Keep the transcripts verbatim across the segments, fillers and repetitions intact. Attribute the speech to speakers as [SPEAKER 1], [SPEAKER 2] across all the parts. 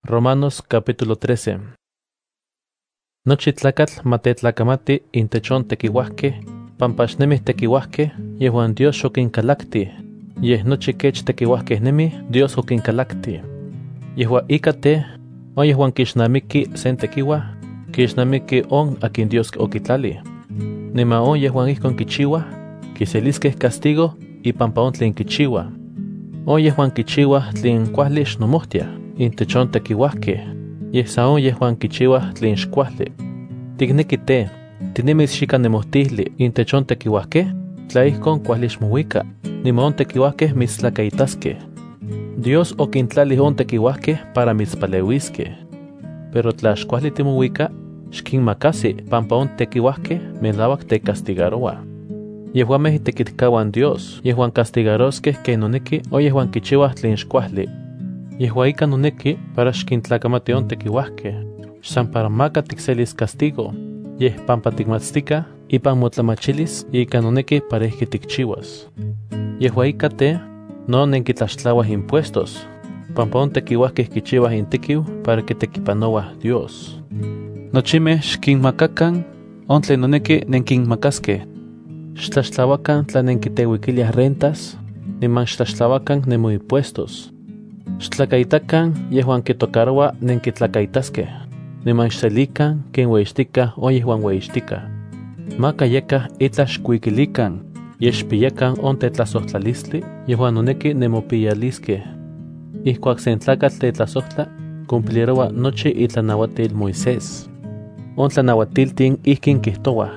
[SPEAKER 1] Romanos capítulo trece. Nochi tlacatl matetlakamati intechon tekiuahkeh, pampaxnemih tekiuahkeh, yehuan Dios xokincalacti, yeh nochi kech tekiuahkeh nemi, Dios okincalacti. Yehua ika te, o yehuan kixnamiki sen tekiuah, kixnamiki on akin Dios okitlali. Nima on yehuan ihkon kichiuah, kiseliskeh castigo ipampa on tlen kichiuah. O yehuan kichiuah tlen kuahli xnomohtiah, intechon tekiuahkeh, yeh sa on yehuan kichiuah tlen xkuahli. Tikneki te, tinemis xika nemohtihli intechon tekiuahkeh, tla ihkon kuahli xmowika, nima on tekiuahkeh mitztlakaitaskeh. Dios okintlali on tekiuahkeh para mitzpaleuiskeh. Pero tla xkuahli timowika, xkinmakasi pampa on tekiuahkeh melauak tecastigaroa. Yehuameh itekitkawan Dios yehuan castigaroskeh ken noneki o yehuan kichiuah tlen xkuahli. Yehua ika noneki para xkintlakamati on tekiuahkeh, san para maka tikselis castigo, yeh pampa tikmatztika ipan motlamachilis ika noneki para ihki tikchiuas. Yehua ika te, no nenkitlaxtlauah impuestos, pampa on tekiuahkeh kichiuah intekiu para kitekipanouah Dios. Nochimeh xkinmakakan on tlen noneki nenkinmakaskeh. Xtlaxtlauakan tla nenkiteuikiliah rentas, niman xtlaxtlauakan nemoimpuestos. Xtlakaitakan yehuan kitocaroa nenkitlakaitaskeh, niman xselikan ken ueyixtikah o yehuan ueyixtikah. Maka yekah itlah xkuikilikan, yeh xpiyakan on tetlasohtlalistli yehuan noneki nemopiyaliskeh. Ihkuak sen tlakatl tetlasohtla, cumpliroa nochi itlanauatil Moisés. On tlanauatiltin ihkin kihtowah: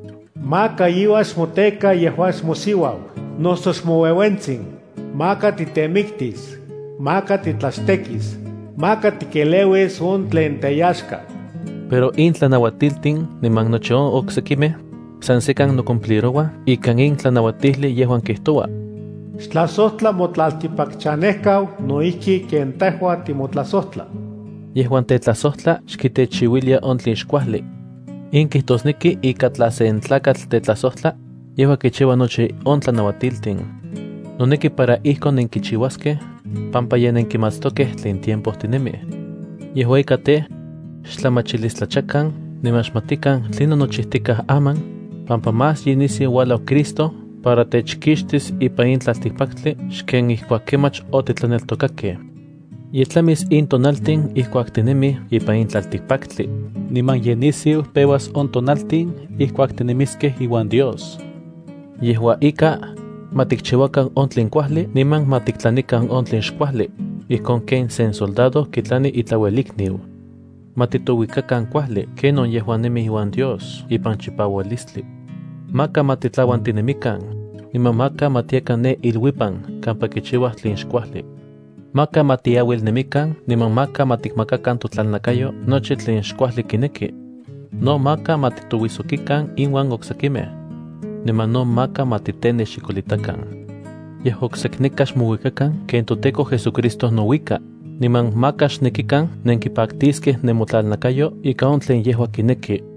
[SPEAKER 2] Maka iuas moteka yehuas mosiuau, noso xmoueuentzin, maka titemiktis, maka titlaxtekis, maka tikeleuis on tlen teyaxka.
[SPEAKER 1] Pero in tlanauatiltin niman nochi on oksekimeh, san sekan nocumpliroa ikan in tlanauatili yehuan kihtowa:
[SPEAKER 2] Xtlasohtla motlaltipakchanehkau noihki ken tehua timotlasohtla.
[SPEAKER 1] Yehuan tetlasohtla xkitechiuilia on tlen xkuahli. In kihtosneki ika tla sen tlakatl tetlasohtla, yehua kichiua nochi on tlanauatiltin. Noneki para ihkon nenkichiuaskeh, pampa ye nenkimatstokeh tlen tiempoh tinemih. Yehua ika te, xtlamachilistlachakan, niman xmatikan tlinon nochihtikah aman, pampa más yinisi ualau Cristo para techkixtis ipan in tlaltikpaktli xken ihkuak kemach otitlaneltokakeh. Yetlamis in tonaltin ihkuak tinemih ipan in tlaltikpaktli, niman yenisiu pewas on tonaltin ihkuak tinemiskeh iwan Dios. Yehua ika, matikchiuakan on tlen kuahli niman matiktlanikan on tlen xkuahli, ihkon ken sen soldado kitlani itlauelikniu. Matitowikakan kuahli kenon yehuan nemi iwan Dios ipan chipaualistli. Maka matitlawan tinemikan, niman maka matiekan ne ilwipan kampa kichiuah tlen xkuahli. Maka matiauil nemikan, niman maka matikmakakan totlalnakayo nochi tlen xkuahli kineki. No maka matitowisokikan inwan oksekimeh, niman no maka matitene xikolitakan. Yeh oksekneka xmowikakan ken Toteko Jesucristo nowika, niman maka xnekikan nenkipaktiskeh nemotlalnakayo ika on tlen yehua kineki.